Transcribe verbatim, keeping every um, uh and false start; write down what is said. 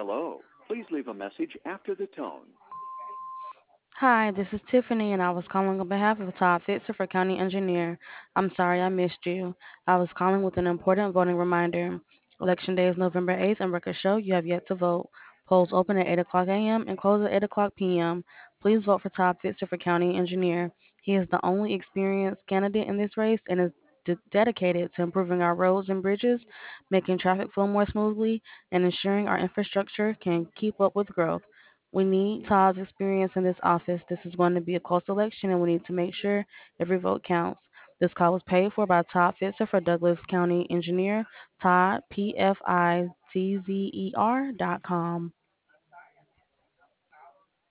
Hello. Please leave a message after the tone. Hi, this is Tiffany, and I was calling on behalf of Todd Fitzer for County Engineer. I'm sorry I missed you. I was calling with an important voting reminder. Election Day is November eighth, and records show you have yet to vote. Polls open at eight o'clock a m and close at eight o'clock p m. Please vote for Todd Fitzer for County Engineer. He is the only experienced candidate in this race and is de- dedicated to improving our roads and bridges, making traffic flow more smoothly, and ensuring our infrastructure can keep up with growth. We need Todd's experience in this office. This is going to be a close election, and we need to make sure every vote counts. This call was paid for by Todd Fitzer for Douglas County Engineer, Todd, P F I T Z E R dot com.